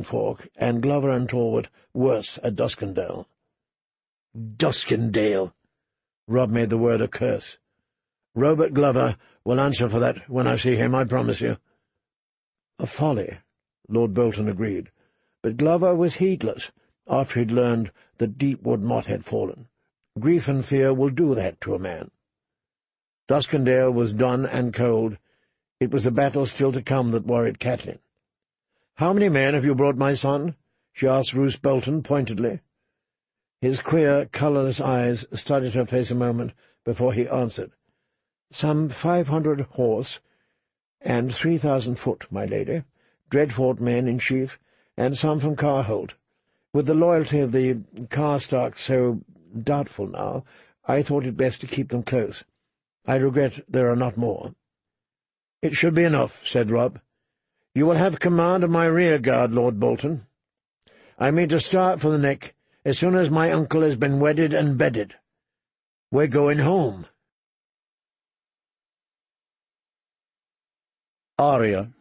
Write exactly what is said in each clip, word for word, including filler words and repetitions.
Greenfork, and Glover and Talbot worse at Duskendale. Duskendale! Rob made the word a curse. Robert Glover will answer for that when I see him, I promise you. A folly, Lord Bolton agreed, but Glover was heedless after he'd learned that Deepwood Mott had fallen. Grief and fear will do that to a man. Duskendale was done and cold. It was the battle still to come that worried Catelyn. "How many men have you brought, my son?" she asked Roose Bolton pointedly. His queer, colourless eyes studied her face a moment before he answered. "Some five hundred horse, and three thousand foot, my lady, Dreadfort men in chief, and some from Carholt. With the loyalty of the Carstock so doubtful now, I thought it best to keep them close. I regret there are not more." "It should be enough," said Rob. "You will have command of my rear-guard, Lord Bolton. I mean to start for the Neck as soon as my uncle has been wedded and bedded. We're going home." Arya.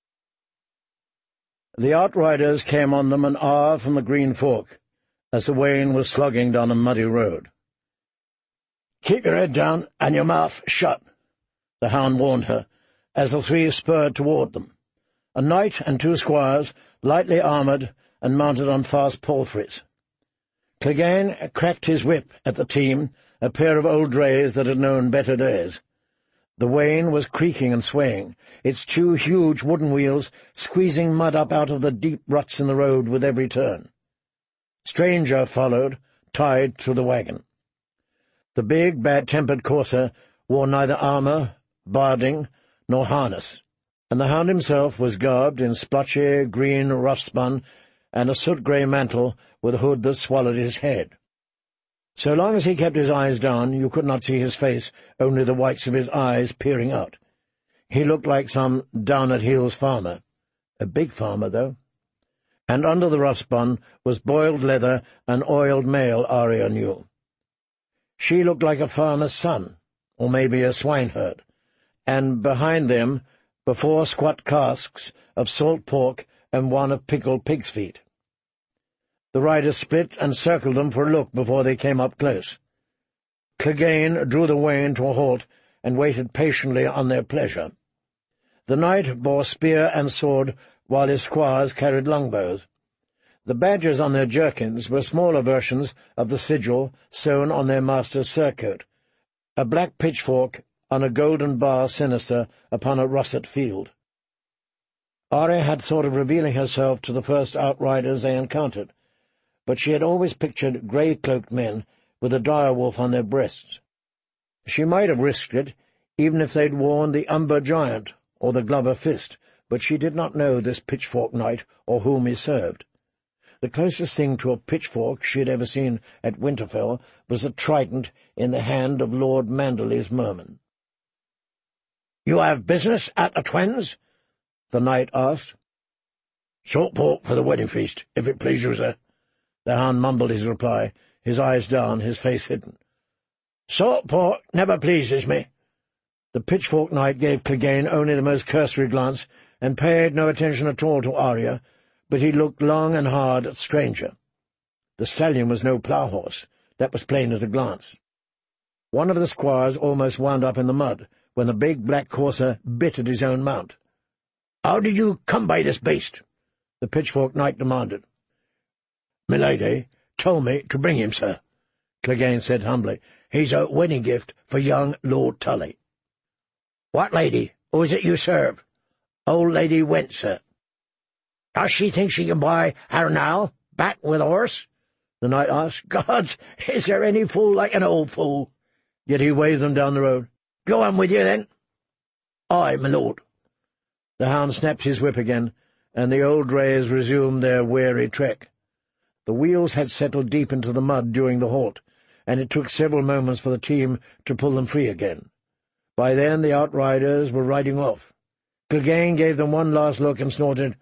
The outriders came on them an hour from the Green Fork, as the wain was slogging down a muddy road. "Keep your head down and your mouth shut," the hound warned her, as the three spurred toward them. A knight and two squires, lightly armoured and mounted on fast palfreys. Clegane cracked his whip at the team, a pair of old drays that had known better days. The wain was creaking and swaying, its two huge wooden wheels squeezing mud up out of the deep ruts in the road with every turn. Stranger followed, tied to the wagon. The big, bad-tempered courser wore neither armour, barding, nor harness, and the hound himself was garbed in splotchy green rough-spun and a soot-grey mantle with a hood that swallowed his head. So long as he kept his eyes down, you could not see his face, only the whites of his eyes peering out. He looked like some down-at-heels farmer. A big farmer, though. And under the rough-spun was boiled leather and oiled mail, Arya knew. She looked like a farmer's son, or maybe a swineherd, and behind them were four squat casks of salt pork and one of pickled pig's feet. The riders split and circled them for a look before they came up close. Clegane drew the wain to a halt and waited patiently on their pleasure. The knight bore spear and sword, while his squires carried longbows. The badges on their jerkins were smaller versions of the sigil sewn on their master's surcoat, a black pitchfork on a golden bar sinister upon a russet field. Arya had thought of revealing herself to the first outriders they encountered, but she had always pictured grey-cloaked men with a direwolf on their breasts. She might have risked it, even if they'd worn the Umber Giant or the Glover Fist, but she did not know this pitchfork knight or whom he served. The closest thing to a pitchfork she had ever seen at Winterfell was the trident in the hand of Lord Manderly's merman. "You have business at the Twins?" the knight asked. "Salt pork for the wedding feast, if it please you, sir." The hound mumbled his reply, his eyes down, his face hidden. "Salt pork never pleases me." The pitchfork knight gave Clegane only the most cursory glance, and paid no attention at all to Arya, but he looked long and hard at Stranger. The stallion was no plough-horse, that was plain at a glance. One of the squires almost wound up in the mud, when the big black courser bit at his own mount. "How did you come by this beast?" the pitchfork knight demanded. "Milady told me to bring him, sir," Clegane said humbly. "He's a wedding gift for young Lord Tully." "What lady? Who is it you serve?" "Old Lady Went, sir." "Does she think she can buy her now, back with a horse?" the knight asked. "Gods, is there any fool like an old fool?" Yet he waved them down the road. "Go on with you, then." "Aye, my lord." The hound snapped his whip again, and the old drays resumed their weary trek. The wheels had settled deep into the mud during the halt, and it took several moments for the team to pull them free again. By then the outriders were riding off. Clegane gave them one last look and snorted.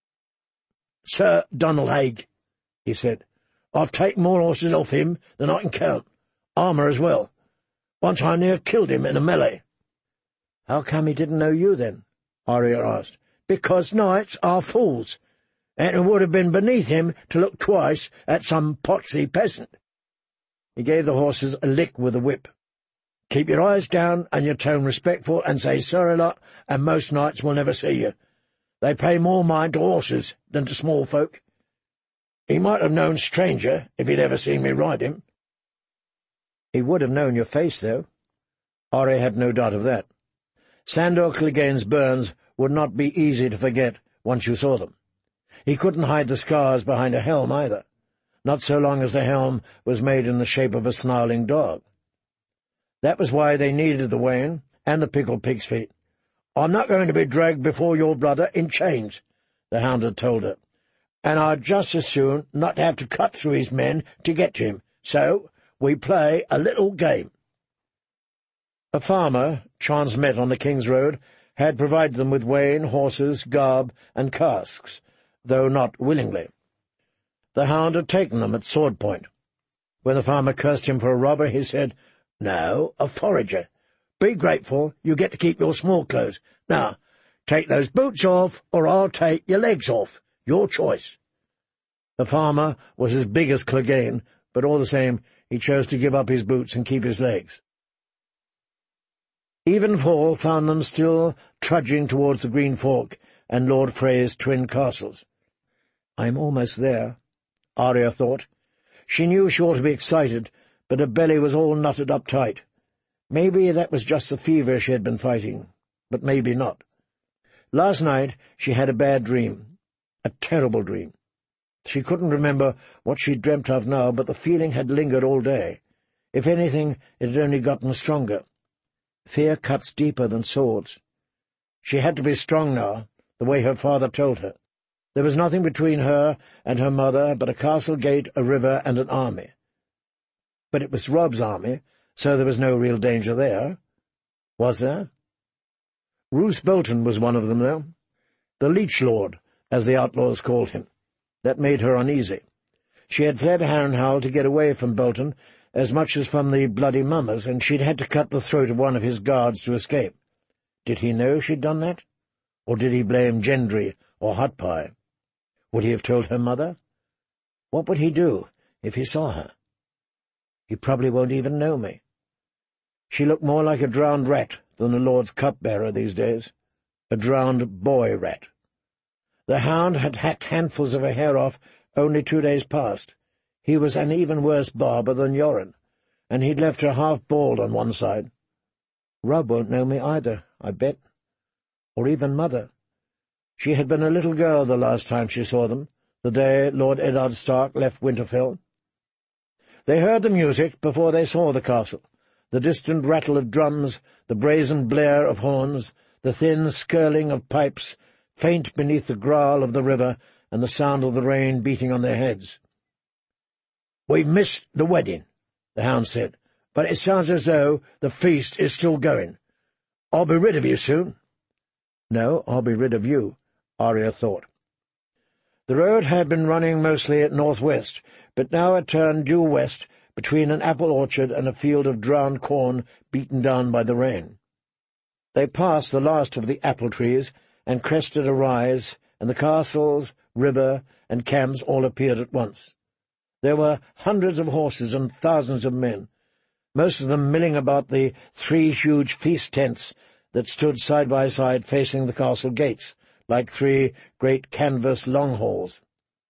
"Sir Donald Haig," he said, "I've taken more horses off him than I can count, armour as well. Once I near killed him in a melee." "How come he didn't know you, then?" Arya asked. "Because knights are fools. and it would have been beneath him to look twice at some poxy peasant. He gave the horses a lick with a whip. Keep your eyes down and your tone respectful, and say sorry a lot, and most knights will never see you. They pay more mind to horses than to small folk. He might have known stranger if he'd ever seen me ride him. He would have known your face, though. Arya had no doubt of that. Sandor Clegane's burns would not be easy to forget once you saw them. He couldn't hide the scars behind a helm either, not so long as the helm was made in the shape of a snarling dog. That was why they needed the wain and the pickled pig's feet. "I'm not going to be dragged before your brother in chains," the hound had told her, "and I'd just as soon not have to cut through his men to get to him, so we play a little game." A farmer, chance met on the King's Road, had provided them with wain, horses, garb, and casks, though not willingly. The hound had taken them at sword point. When the farmer cursed him for a robber, he said, "No, a forager. Be grateful you get to keep your small clothes. Now, take those boots off, or I'll take your legs off. Your choice." The farmer was as big as Clegane, but all the same he chose to give up his boots and keep his legs. Evenfall found them still trudging towards the Green Fork and Lord Frey's twin castles. "I'm almost there," Arya thought. She knew she ought to be excited, but her belly was all knotted up tight. Maybe that was just the fever she had been fighting, but maybe not. Last night she had a bad dream, a terrible dream. She couldn't remember what she dreamt of now, but the feeling had lingered all day. If anything, it had only gotten stronger. Fear cuts deeper than swords. She had to be strong now, the way her father told her. There was nothing between her and her mother but a castle gate, a river, and an army. But it was Robb's army, so there was no real danger there. Was there? Roose Bolton was one of them, though. The Leech Lord, as the outlaws called him. That made her uneasy. She had fled Harrenhal to get away from Bolton, as much as from the bloody mummers, and she'd had to cut the throat of one of his guards to escape. Did he know she'd done that? Or did he blame Gendry or Hotpie? Would he have told her mother? What would he do if he saw her? He probably won't even know me. She looked more like a drowned rat than a lord's cupbearer these days. A drowned boy-rat. The hound had hacked handfuls of her hair off only two days past. He was an even worse barber than Yoren, and he'd left her half bald on one side. Robb won't know me either, I bet. Or even Mother. She had been a little girl the last time she saw them, the day Lord Eddard Stark left Winterfell. They heard the music before they saw the castle, the distant rattle of drums, the brazen blare of horns, the thin skirling of pipes, faint beneath the growl of the river, and the sound of the rain beating on their heads. "We've missed the wedding," the hound said, "but it sounds as though the feast is still going. I'll be rid of you soon." No, I'll be rid of you, Arya thought. The road had been running mostly at northwest, but now it turned due west between an apple orchard and a field of drowned corn beaten down by the rain. They passed the last of the apple trees and crested a rise, and the castles, river, and camps all appeared at once. There were hundreds of horses and thousands of men, most of them milling about the three huge feast tents that stood side by side facing the castle gates, like three great canvas long halls.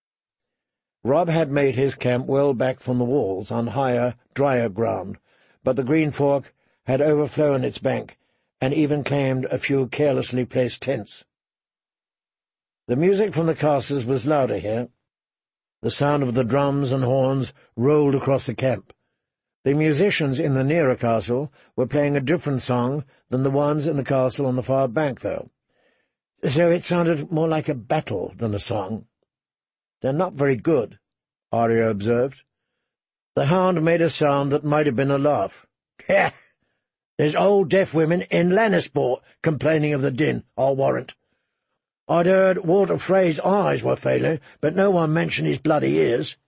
Robb had made his camp well back from the walls, on higher, drier ground, but the Green Fork had overflown its bank, and even claimed a few carelessly placed tents. The music from the castles was louder here. The sound of the drums and horns rolled across the camp. The musicians in the nearer castle were playing a different song than the ones in the castle on the far bank, though. So it sounded more like a battle than a song. "They're not very good," Arya observed. The hound made a sound that might have been a laugh. "Heh! There's old deaf women in Lannisport complaining of the din, I'll warrant. I'd heard Walder Frey's eyes were failing, but no one mentioned his bloody ears."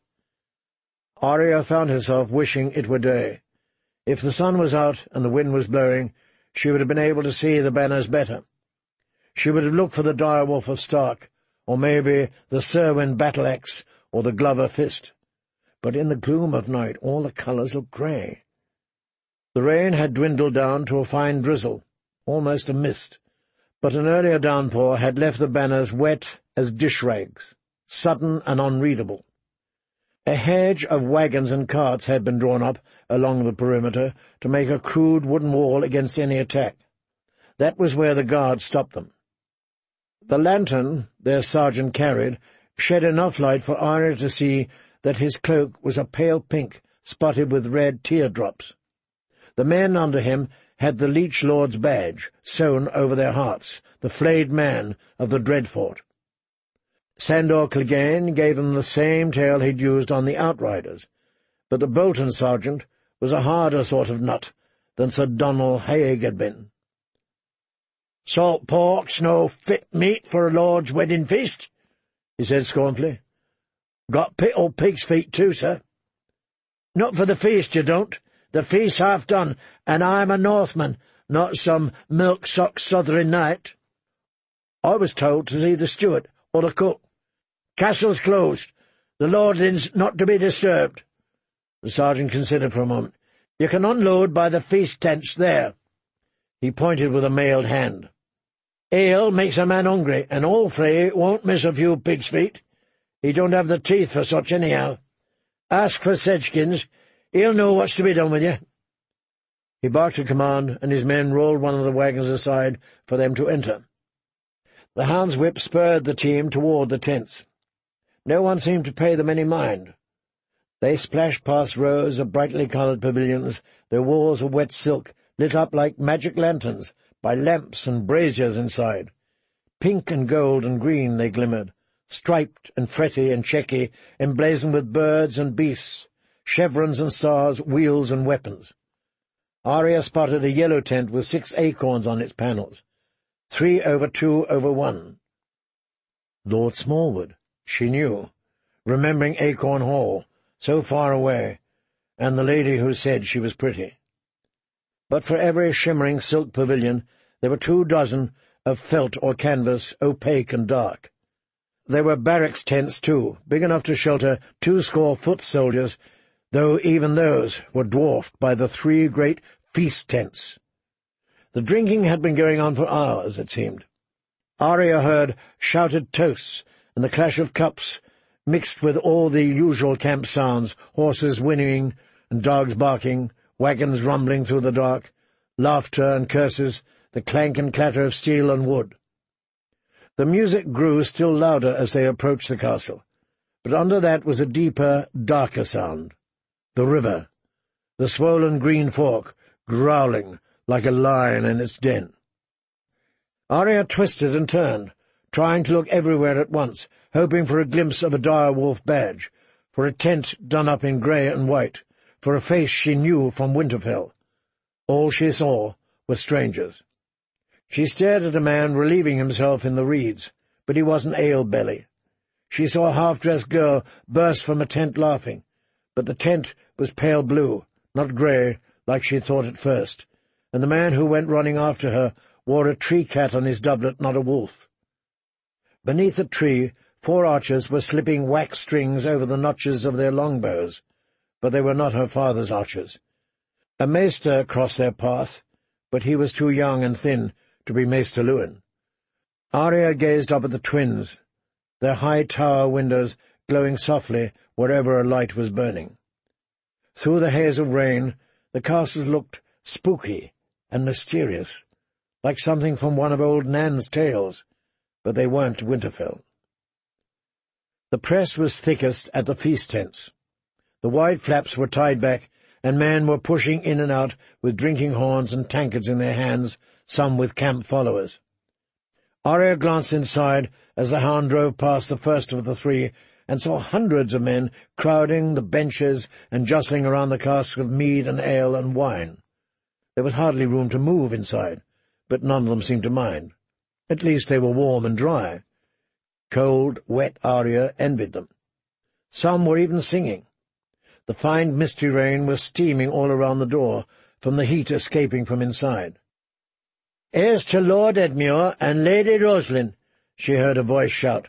Arya found herself wishing it were day. If the sun was out and the wind was blowing, she would have been able to see the banners better. She would have looked for the direwolf of Stark, or maybe the Serwyn battle-axe or the Glover fist. But in the gloom of night all the colours looked grey. The rain had dwindled down to a fine drizzle, almost a mist, but an earlier downpour had left the banners wet as dish-rags, sudden and unreadable. A hedge of wagons and carts had been drawn up along the perimeter to make a crude wooden wall against any attack. That was where the guards stopped them. The lantern their sergeant carried shed enough light for Arya to see that his cloak was a pale pink, spotted with red teardrops. The men under him had the Leech Lord's badge sewn over their hearts, the flayed man of the Dreadfort. Sandor Clegane gave them the same tale he'd used on the Outriders, but the Bolton sergeant was a harder sort of nut than Sir Donald Haig had been. "Salt pork's no fit meat for a lord's wedding feast," he said scornfully. "Got pittle pig's feet too, sir." "Not for the feast, you don't. The feast's half done, and I'm a Northman, not some milk-sock Southern knight. I was told to see the steward or the cook. Castle's closed. The lordling's not to be disturbed." The sergeant considered for a moment. "You can unload by the feast tents there." He pointed with a mailed hand. "Ale makes a man hungry, and old Frey won't miss a few pig's feet. He don't have the teeth for such anyhow. Ask for Sedgkins. He'll know what's to be done with you." He barked a command, and his men rolled one of the wagons aside for them to enter. The hound's whip spurred the team toward the tents. No one seemed to pay them any mind. They splashed past rows of brightly coloured pavilions, their walls of wet silk, lit up like magic lanterns by lamps and braziers inside. Pink and gold and green they glimmered, striped and fretty and checky, emblazoned with birds and beasts, chevrons and stars, wheels and weapons. Arya spotted a yellow tent with six acorns on its panels, three over two over one. Lord Smallwood, she knew, remembering Acorn Hall, so far away, and the lady who said she was pretty. But for every shimmering silk pavilion there were two dozen of felt or canvas, opaque and dark. There were barracks tents, too, big enough to shelter two score foot soldiers, though even those were dwarfed by the three great feast tents. The drinking had been going on for hours, it seemed. Arya heard shouted toasts and the clash of cups, mixed with all the usual camp sounds, horses whinnying and dogs barking, wagons rumbling through the dark, laughter and curses, the clank and clatter of steel and wood. The music grew still louder as they approached the castle, but under that was a deeper, darker sound. The river, the swollen green fork, growling like a lion in its den. Arya twisted and turned, trying to look everywhere at once, hoping for a glimpse of a dire wolf badge, for a tent done up in grey and white, for a face she knew from Winterfell. All she saw were strangers. She stared at a man relieving himself in the reeds, but he wasn't ale-belly. She saw a half-dressed girl burst from a tent laughing, but the tent was pale blue, not grey, like she thought at first, and the man who went running after her wore a tree-cat on his doublet, not a wolf. Beneath a tree, four archers were slipping wax strings over the notches of their longbows, but they were not her father's archers. A maester crossed their path, but he was too young and thin to be Maester Lewin. Arya gazed up at the twins, their high tower windows glowing softly wherever a light was burning. Through the haze of rain, the castles looked spooky and mysterious, like something from one of old Nan's tales, but they weren't Winterfell. The press was thickest at the feast tents. The wide flaps were tied back, and men were pushing in and out with drinking horns and tankards in their hands, some with camp followers. Arya glanced inside as the hound drove past the first of the three, and saw hundreds of men crowding the benches and jostling around the casks of mead and ale and wine. There was hardly room to move inside, but none of them seemed to mind. At least they were warm and dry. Cold, wet Arya envied them. Some were even singing. The fine misty rain was steaming all around the door, from the heat escaping from inside. "Here's to Lord Edmure and Lady Roslin," she heard a voice shout.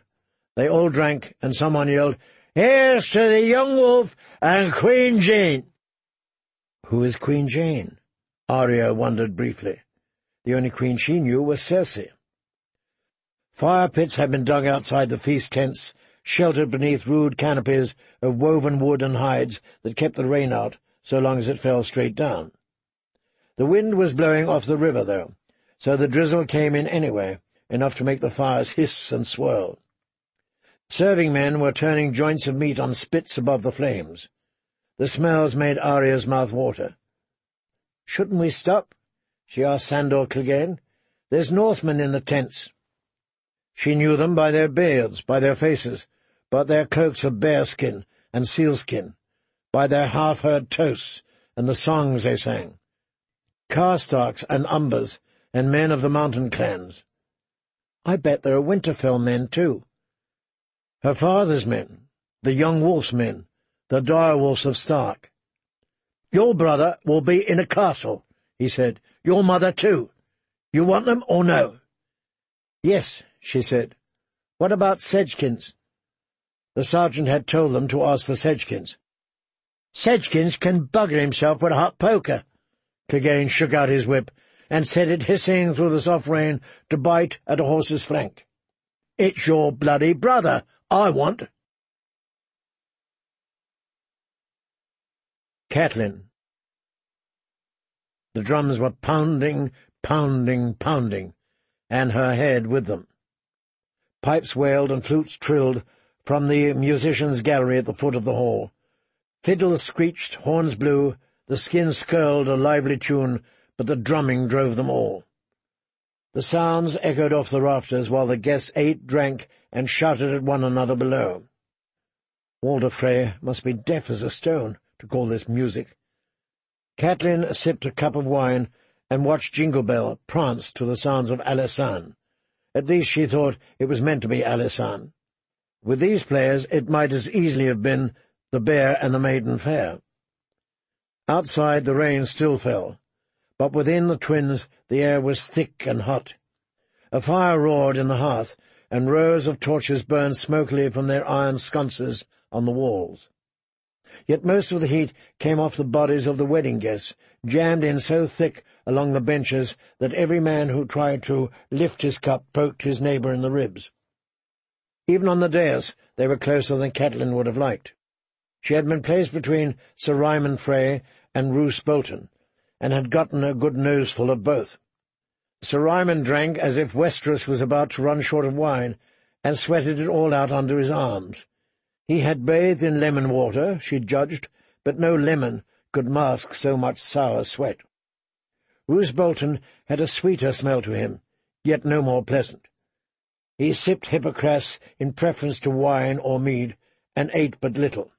They all drank, and someone yelled, "Here's to the young wolf and Queen Jane!" Who is Queen Jane? Arya wondered briefly. The only queen she knew was Cersei. Fire pits had been dug outside the feast tents, sheltered beneath rude canopies of woven wood and hides that kept the rain out so long as it fell straight down. The wind was blowing off the river, though, so the drizzle came in anyway, enough to make the fires hiss and swirl. Serving men were turning joints of meat on spits above the flames. The smells made Arya's mouth water. "Shouldn't we stop?" she asked Sandor Clegane. "There's Northmen in the tents." She knew them by their beards, by their faces, by their cloaks of bearskin and sealskin, by their half-heard toasts and the songs they sang. Karstarks and Umbers and men of the mountain clans. I bet there are Winterfell men, too. Her father's men, the young wolf's men, the direwolves of Stark. "Your brother will be in a castle," he said. "Your mother, too. You want them or no?" "Yes," she said. "What about Sedgekins?" The sergeant had told them to ask for Sedgekins. "Sedgekins can bugger himself with a hot poker." Clegane shook out his whip and set it hissing through the soft rain to bite at a horse's flank. "It's your bloody brother I want." Catelyn. The drums were pounding, pounding, pounding, and her head with them. Pipes wailed and flutes trilled from the musicians' gallery at the foot of the hall. Fiddles screeched, horns blew, the skins skirled a lively tune, but the drumming drove them all. The sounds echoed off the rafters while the guests ate, drank, and shouted at one another below. Walder Frey must be deaf as a stone to call this music. Catelyn sipped a cup of wine and watched Jingle Bell prance to the sounds of Alisane. At least she thought it was meant to be Alisane. With these players it might as easily have been the Bear and the Maiden Fair. Outside the rain still fell, but within the twins the air was thick and hot. A fire roared in the hearth, and rows of torches burned smokily from their iron sconces on the walls. Yet most of the heat came off the bodies of the wedding guests, jammed in so thick along the benches that every man who tried to lift his cup poked his neighbour in the ribs. Even on the dais they were closer than Catelyn would have liked. She had been placed between Sir Ryman Frey and Roose Bolton, and had gotten a good noseful of both. Sir Ryman drank as if Westeros was about to run short of wine, and sweated it all out under his arms. He had bathed in lemon water, she judged, but no lemon could mask so much sour sweat. Roose Bolton had a sweeter smell to him, yet no more pleasant. He sipped Hippocras in preference to wine or mead, and ate but little.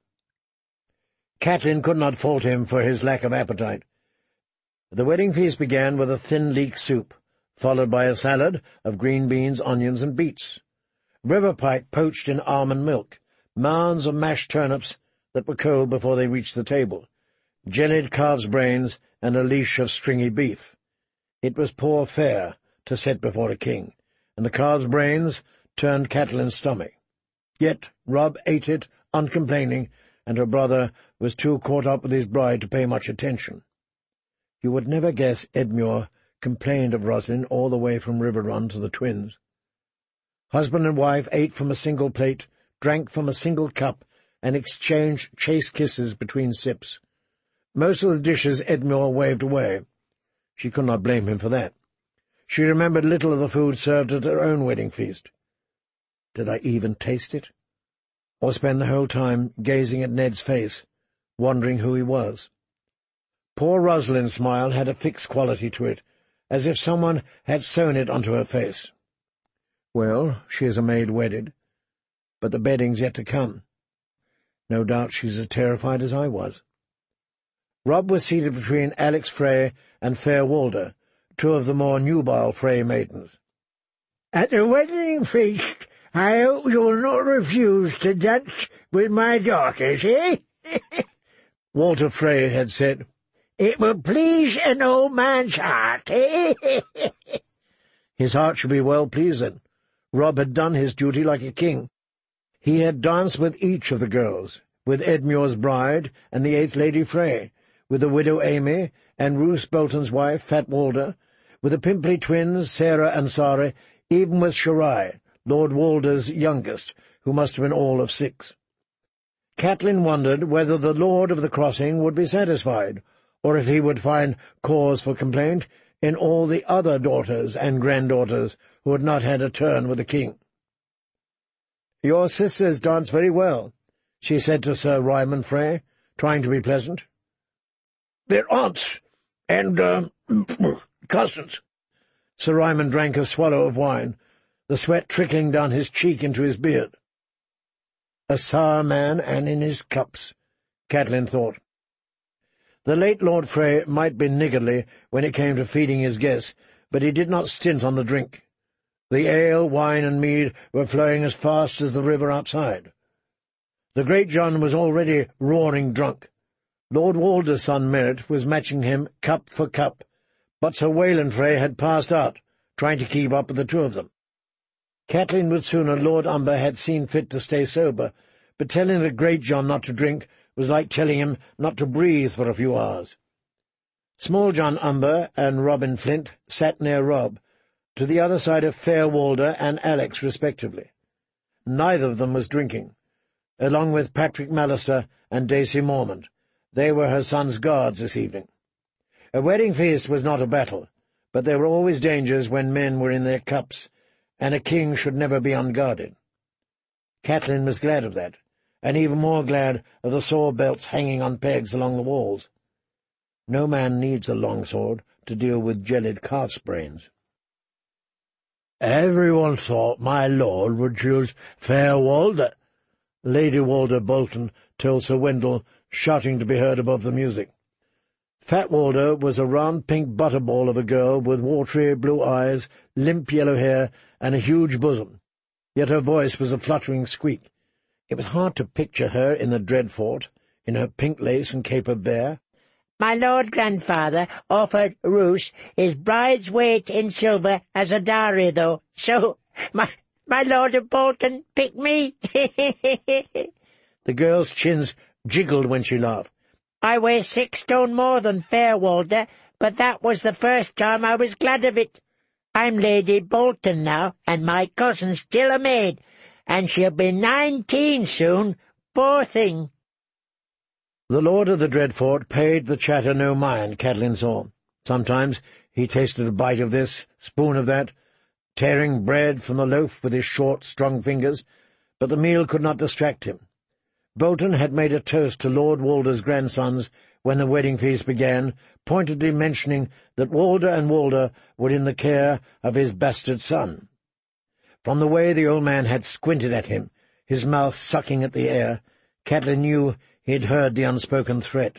Catelyn could not fault him for his lack of appetite. The wedding feast began with a thin leek soup, followed by a salad of green beans, onions, and beets, river pike poached in almond milk, mounds of mashed turnips that were cold before they reached the table, jellied calves' brains, and a leash of stringy beef. It was poor fare to set before a king, and the calves' brains turned Catelyn's stomach. Yet Robb ate it, uncomplaining, and her brother was too caught up with his bride to pay much attention. You would never guess Edmure complained of Roslyn all the way from Riverrun to the twins. Husband and wife ate from a single plate, drank from a single cup, and exchanged chaste kisses between sips. Most of the dishes Edmure waved away. She could not blame him for that. She remembered little of the food served at her own wedding feast. Did I even taste it? Or spend the whole time gazing at Ned's face, wondering who he was? Poor Rosalind's smile had a fixed quality to it, as if someone had sewn it onto her face. Well, she is a maid wedded, but the bedding's yet to come. No doubt she's as terrified as I was. Robb was seated between Alex Frey and Fair Walder, two of the more nubile Frey maidens. "At the wedding feast, I hope you'll not refuse to dance with my daughters, eh?" Walter Frey had said. "It will please an old man's heart, eh?" His heart should be well pleased, then. Robb had done his duty like a king. He had danced with each of the girls, with Edmure's bride and the eighth Lady Frey, with the widow Amy and Roose Bolton's wife, Fat Walder, with the pimply twins, Sarah and Sari, even with Shirai, Lord Walder's youngest, who must have been all of six. Catelyn wondered whether the Lord of the Crossing would be satisfied, or if he would find cause for complaint in all the other daughters and granddaughters who had not had a turn with the king. "Your sisters dance very well," she said to Sir Ryman Frey, trying to be pleasant. "They're aunts and, uh, cousins." Sir Ryman drank a swallow of wine, the sweat trickling down his cheek into his beard. A sour man, and in his cups, Catelyn thought. The late Lord Frey might be niggardly when it came to feeding his guests, but he did not stint on the drink. The ale, wine, and mead were flowing as fast as the river outside. The Great John was already roaring drunk. Lord Walder's son Merritt was matching him cup for cup, but Sir Wayland Frey had passed out, trying to keep up with the two of them. Catelyn would sooner Lord Umber had seen fit to stay sober, but telling the Great John not to drink was like telling him not to breathe for a few hours. Small John Umber and Robin Flint sat near Rob, to the other side of Fair Walder and Alex respectively. Neither of them was drinking. Along with Patrick Mallister and Daisy Mormont, they were her son's guards this evening. A wedding feast was not a battle, but there were always dangers when men were in their cups, and a king should never be unguarded. Catelyn was glad of that, and even more glad of the sword belts hanging on pegs along the walls. No man needs a long sword to deal with gelid calf's brains. "Everyone thought my lord would choose Fair Walder," Lady Walder Bolton told Sir Wendell, shouting to be heard above the music. Fat Walder was a round pink butterball of a girl with watery blue eyes, limp yellow hair, and a huge bosom, yet her voice was a fluttering squeak. It was hard to picture her in the Dreadfort, in her pink lace and capered bear. "My lord grandfather offered Roose his bride's weight in silver as a dowry, though, so my my lord of Bolton picked me." The girl's chins jiggled when she laughed. "I weigh six stone more than Fair Walder, but that was the first time I was glad of it. I'm Lady Bolton now, and my cousin's still a maid, and she'll be nineteen soon, poor thing." The Lord of the Dreadfort paid the chatter no mind, Catelyn saw. Sometimes he tasted a bite of this, spoon of that, tearing bread from the loaf with his short, strong fingers, but the meal could not distract him. Bolton had made a toast to Lord Walder's grandsons when the wedding feast began, pointedly mentioning that Walder and Walder were in the care of his bastard son. From the way the old man had squinted at him, his mouth sucking at the air, Catelyn knew he had heard the unspoken threat.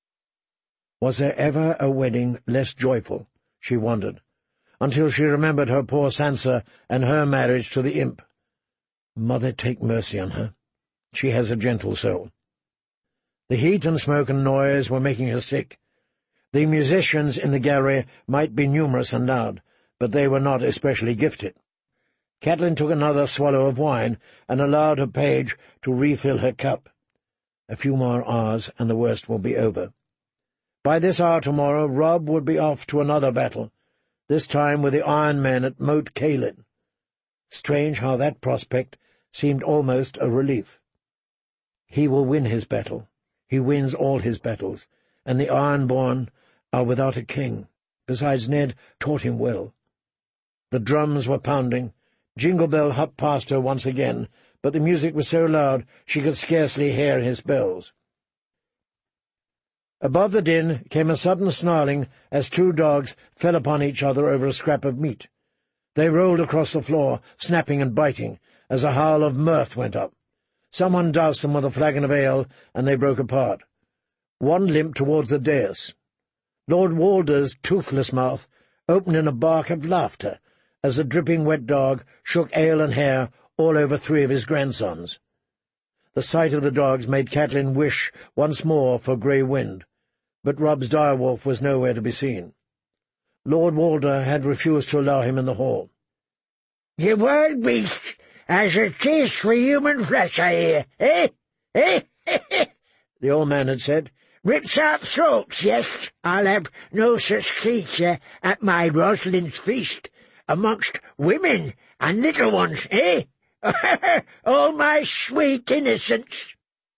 Was there ever a wedding less joyful, she wondered, until she remembered her poor Sansa and her marriage to the imp. Mother take mercy on her. She has a gentle soul. The heat and smoke and noise were making her sick. The musicians in the gallery might be numerous and loud, but they were not especially gifted. Catelyn took another swallow of wine and allowed her page to refill her cup. A few more hours, and the worst will be over. By this hour tomorrow, Robb would be off to another battle, this time with the Iron Men at Moat Cailin. Strange how that prospect seemed almost a relief. He will win his battle. He wins all his battles, and the Ironborn are without a king. Besides, Ned taught him well. The drums were pounding. Jingle Bell hopped past her once again, but the music was so loud she could scarcely hear his bells. Above the din came a sudden snarling as two dogs fell upon each other over a scrap of meat. They rolled across the floor, snapping and biting, as a howl of mirth went up. Someone doused them with a flagon of ale, and they broke apart. One limped towards the dais. Lord Walder's toothless mouth opened in a bark of laughter as the dripping wet dog shook ale and hair all over three of his grandsons. The sight of the dogs made Catelyn wish once more for Grey Wind, but Robb's direwolf was nowhere to be seen. Lord Walder had refused to allow him in the hall. "The wild beasts has a taste for human flesh, I hear. Eh? Eh? The old man had said. Rips out throats, yes. I'll have no such creature at my Rosalind's feast, amongst women and little ones, eh? Oh, my sweet innocents!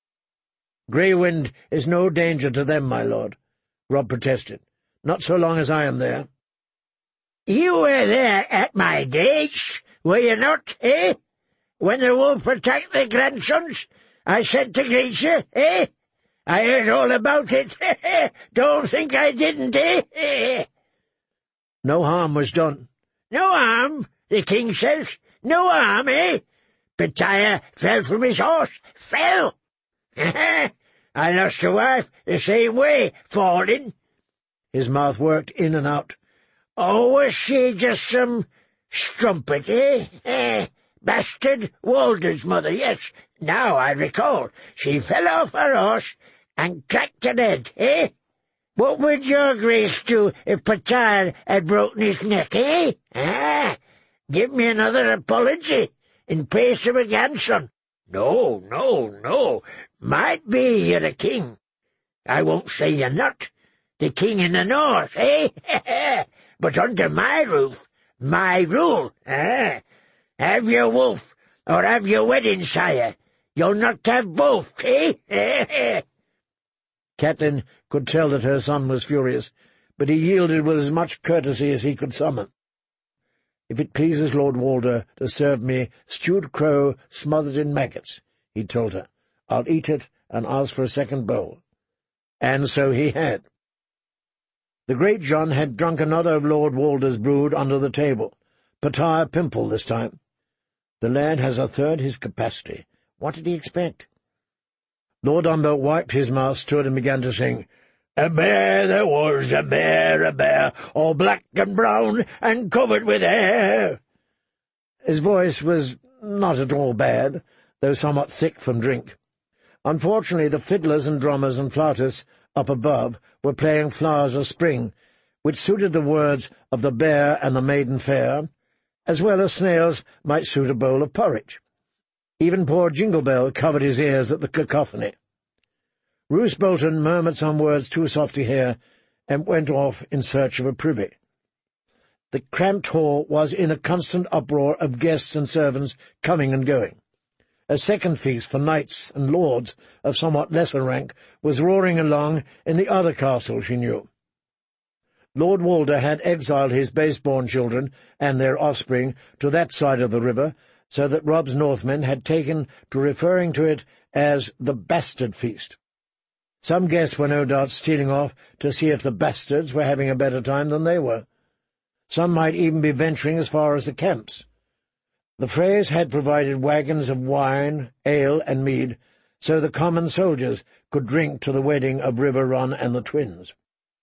Grey Wind is no danger to them, my lord, Rob protested. Not so long as I am there. You were there at my dates, were you not, eh? When the wolf attacked the grandsons, I sent to greet you, eh? I heard all about it. Don't think I didn't, eh? No harm was done. No harm, the king says. No harm, eh? Pitaya fell from his horse. Fell! I lost a wife the same way, falling. His mouth worked in and out. Oh, was she just some strumpet, eh? eh? Bastard Walder's mother, yes. Now I recall. She fell off her horse and cracked her head, eh? What would your grace do if Petard had broken his neck, eh? Ah, give me another apology in place of a grandson. No, no, no. Might be you're a king. I won't say you're not. The king in the north, eh? But under my roof, my rule, eh? Have your wolf, or have your wedding, sire. You'll not have both, eh? Catelyn could tell that her son was furious, but he yielded with as much courtesy as he could summon. If it pleases Lord Walder to serve me stewed crow smothered in maggots, he told her, I'll eat it and ask for a second bowl. And so he had. The Great John had drunk another of Lord Walder's brood under the table, Petire Pimple this time. The lad has a third his capacity. What did he expect? Lord Umber wiped his mouth, stood, and began to sing, A bear there was, a bear, a bear, all black and brown and covered with hair. His voice was not at all bad, though somewhat thick from drink. Unfortunately, the fiddlers and drummers and flautists up above were playing Flowers of Spring, which suited the words of the bear and the maiden fair, as well as snails might suit a bowl of porridge. Even poor Jingle Bell covered his ears at the cacophony. Roose Bolton murmured some words too soft to hear, and went off in search of a privy. The cramped hall was in a constant uproar of guests and servants coming and going. A second feast for knights and lords of somewhat lesser rank was roaring along in the other castle she knew. Lord Walder had exiled his base-born children and their offspring to that side of the river, so that Rob's Northmen had taken to referring to it as the Bastard Feast. Some guests were no doubt stealing off to see if the bastards were having a better time than they were. Some might even be venturing as far as the camps. The Freys had provided wagons of wine, ale, and mead, so the common soldiers could drink to the wedding of River Run and the twins.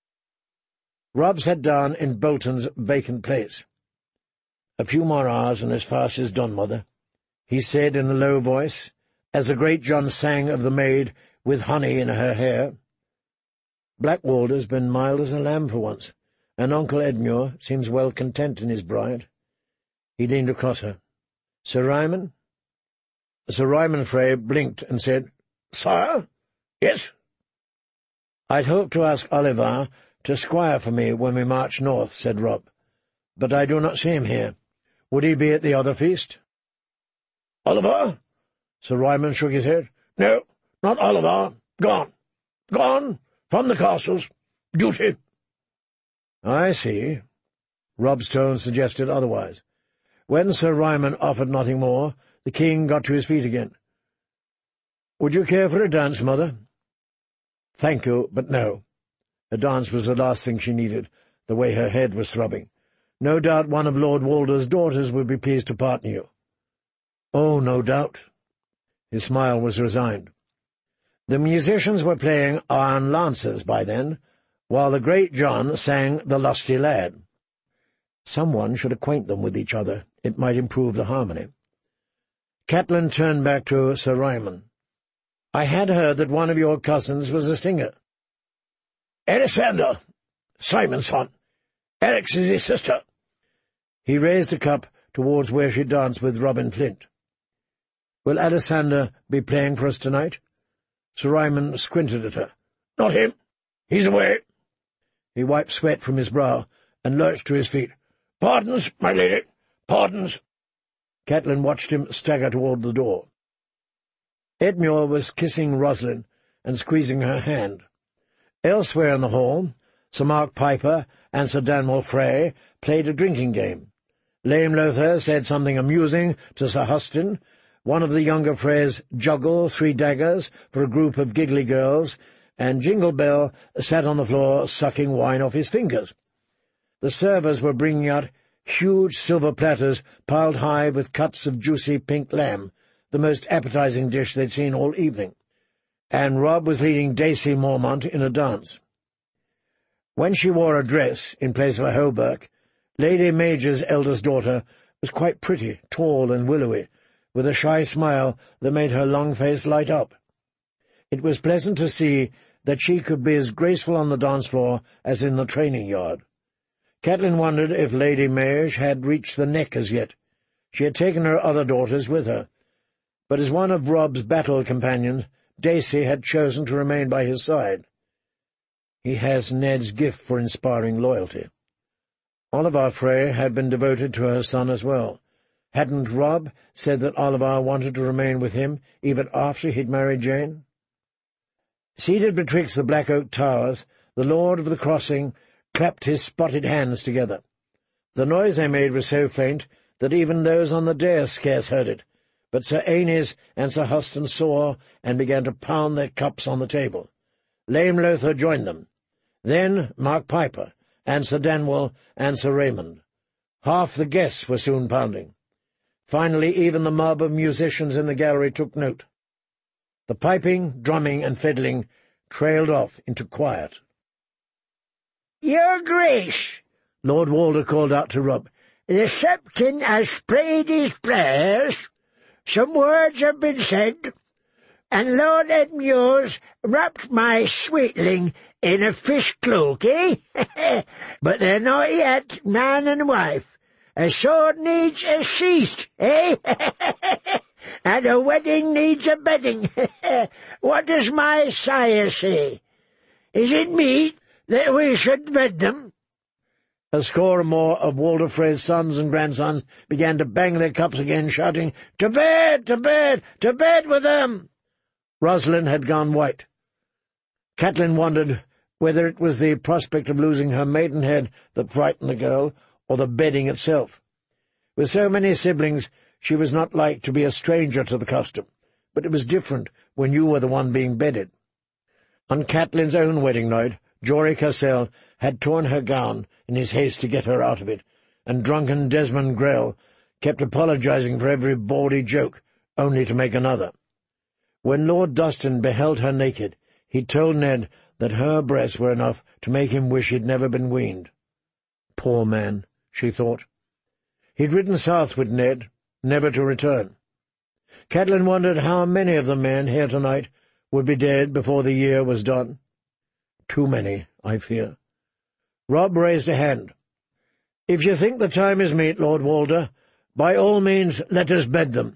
Rob sat down in Bolton's vacant place. "A few more hours and this fast is done, mother," he said in a low voice, as the Great John sang of the maid with honey in her hair. "Black Walder's been mild as a lamb for once, and Uncle Edmure seems well content in his bride." He leaned across her. "Sir Ryman?" Sir Ryman Frey blinked and said, "Sire? Yes?" "I'd hoped to ask Oliver to squire for me when we march north," said Rob, "but I do not see him here. Would he be at the other feast?" "Oliver?" Sir Ryman shook his head. "No, not Oliver. Gone. Gone from the castles. Duty." "I see." Rob's tone suggested otherwise. When Sir Ryman offered nothing more, the king got to his feet again. "Would you care for a dance, mother?" "Thank you, but no." A dance was the last thing she needed, the way her head was throbbing. No doubt one of Lord Walder's daughters would be pleased to partner you. "Oh, no doubt." His smile was resigned. The musicians were playing Iron Lancers by then, while the Great John sang The Lusty Lad. Someone should acquaint them with each other. It might improve the harmony. Catelyn turned back to Sir Ryman. "I had heard that one of your cousins was a singer." "Erysander, Simon's son. Eryx is his sister." He raised a cup towards where she danced with Robin Flint. Will Alessander be playing for us tonight?" Sir Raymond squinted at her. "Not him. He's away." He wiped sweat from his brow and lurched to his feet. "Pardons, my lady, pardons." Catelyn watched him stagger toward the door. Edmure was kissing Rosalind and squeezing her hand. Elsewhere in the hall, Sir Mark Piper and Sir Danwell Frey played a drinking game. Lame Lothar said something amusing to Sir Huston. One of the younger Freys juggled three daggers for a group of giggly girls, and Jingle Bell sat on the floor sucking wine off his fingers. The servers were bringing out huge silver platters piled high with cuts of juicy pink lamb, the most appetizing dish they'd seen all evening, and Rob was leading Daisy Mormont in a dance. When she wore a dress in place of a hauberk, Lady Major's eldest daughter was quite pretty, tall and willowy, with a shy smile that made her long face light up. It was pleasant to see that she could be as graceful on the dance-floor as in the training-yard. Catelyn wondered if Lady Mage had reached the neck as yet. She had taken her other daughters with her, but as one of Rob's battle companions, Daisy had chosen to remain by his side. He has Ned's gift for inspiring loyalty. Oliver Frey had been devoted to her son as well. Hadn't Rob said that Oliver wanted to remain with him even after he'd married Jane? Seated betwixt the black oak towers, the Lord of the Crossing clapped his spotted hands together. The noise they made was so faint that even those on the dais scarce heard it, but Sir Aenys and Sir Huston saw and began to pound their cups on the table. Lame Lothar joined them. Then Mark Piper, and Sir Danwell, and Sir Raymond. Half the guests were soon pounding. Finally, even the mob of musicians in the gallery took note. The piping, drumming, and fiddling trailed off into quiet. "Your Grace," Lord Walder called out to Rob, "the Septon has prayed his prayers. Some words have been said, and Lord Edmure's wrapped my sweetling in a fish cloak, eh? But they're not yet man and wife. A sword needs a sheath, eh? And a wedding needs a bedding. What does my sire say? Is it meet that we should bed them?" A score or more of Walder Frey's sons and grandsons began to bang their cups again, shouting, "To bed! To bed! To bed with them!" Rosalind had gone white. Catelyn wondered whether it was the prospect of losing her maidenhead that frightened the girl, or the bedding itself. With so many siblings, she was not like to be a stranger to the custom, but it was different when you were the one being bedded. On Catelyn's own wedding night, Jory Cassel had torn her gown in his haste to get her out of it, and drunken Desmond Grell kept apologizing for every bawdy joke, only to make another. When Lord Dustin beheld her naked, he told Ned that her breasts were enough to make him wish he'd never been weaned. Poor man, she thought. He'd ridden south with Ned, never to return. Catelyn wondered how many of the men here tonight would be dead before the year was done. Too many, I fear. Rob raised a hand. "If you think the time is meet, Lord Walder, by all means let us bed them."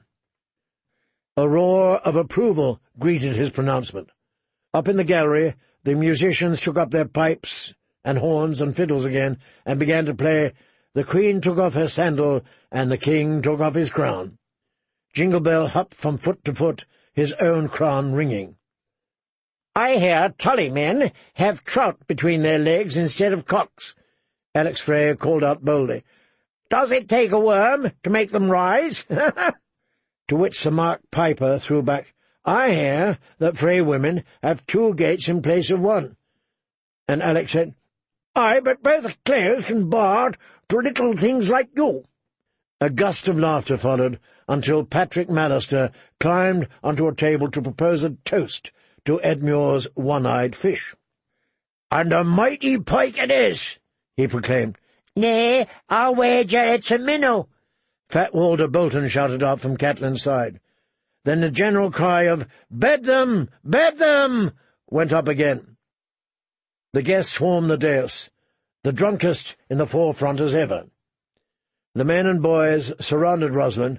A roar of approval greeted his pronouncement. Up in the gallery, the musicians took up their pipes and horns and fiddles again, and began to play "The Queen took off her sandal, and the King took off his crown." Jingle Bell hopped from foot to foot, his own crown ringing. "I hear Tully men have trout between their legs instead of cocks," Alex Frey called out boldly. "Does it take a worm to make them rise?" To which Sir Mark Piper threw back, "I hear that Frey women have two gates in place of one." And Alex said, "Aye, but both closed and barred to little things like you." A gust of laughter followed, until Patrick Mallister climbed onto a table to propose a toast to Edmure's one-eyed fish. "And a mighty pike it is," he proclaimed. "Nay, I'll wager it's a minnow," Fat Walder Bolton shouted out from Catelyn's side. Then the general cry of "Bed them! Bed them!" went up again. The guests swarmed the dais, the drunkest in the forefront as ever. The men and boys surrounded Rosalind,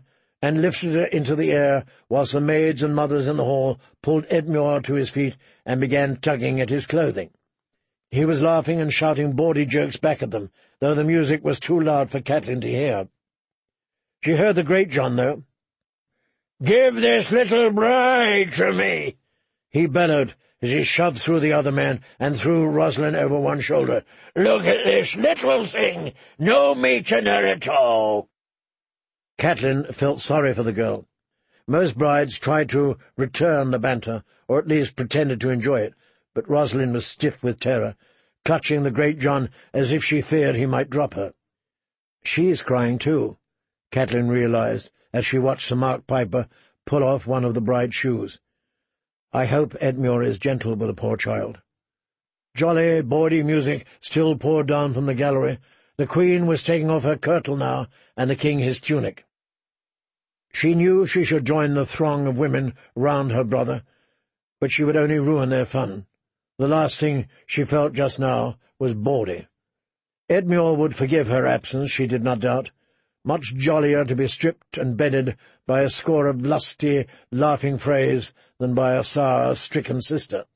and lifted her into the air, whilst the maids and mothers in the hall pulled Edmure to his feet and began tugging at his clothing. He was laughing and shouting bawdy jokes back at them, though the music was too loud for Catelyn to hear. She heard the Great John, though. "Give this little bride to me," he bellowed, as he shoved through the other man and threw Rosalind over one shoulder. "Look at this little thing! No meat in her at all!" Catelyn felt sorry for the girl. Most brides tried to return the banter, or at least pretended to enjoy it, but Rosalind was stiff with terror, clutching the Great John as if she feared he might drop her. "She's crying too," Catelyn realized, as she watched the Mark Piper pull off one of the bride's shoes. "I hope Edmure is gentle with the poor child." Jolly, bawdy music still poured down from the gallery. The Queen was taking off her kirtle now, and the King his tunic. She knew she should join the throng of women round her brother, but she would only ruin their fun. The last thing she felt just now was bawdy. Edmure would forgive her absence, she did not doubt. Much jollier to be stripped and bedded by a score of lusty, laughing Freys than by a sour, stricken sister.